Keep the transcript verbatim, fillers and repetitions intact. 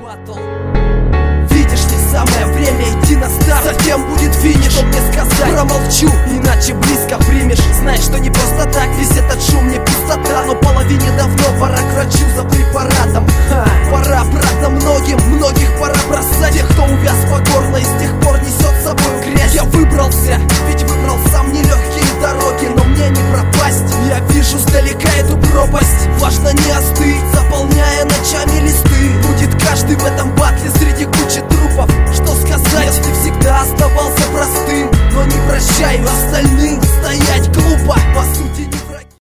батл. Видишь ли, самое время идти на старт, затем будет финиш. Что мне сказать? Промолчу, иначе близко примешь. Знаешь, что не просто так, весь этот шум не пустота. Но половине давно пора к врачу за препаратом. Ха, пора обратно многим, многих пора бросать. Тех, кто увяз по горло и с тех пор несет с собой грязь. Я выбрался, ведь выбрал сам нелегкие дороги, но мне не пропасть. Я вижу сдалека эту пропасть. Важно не остыть, заполняя ночами листы. Будет каждый в этом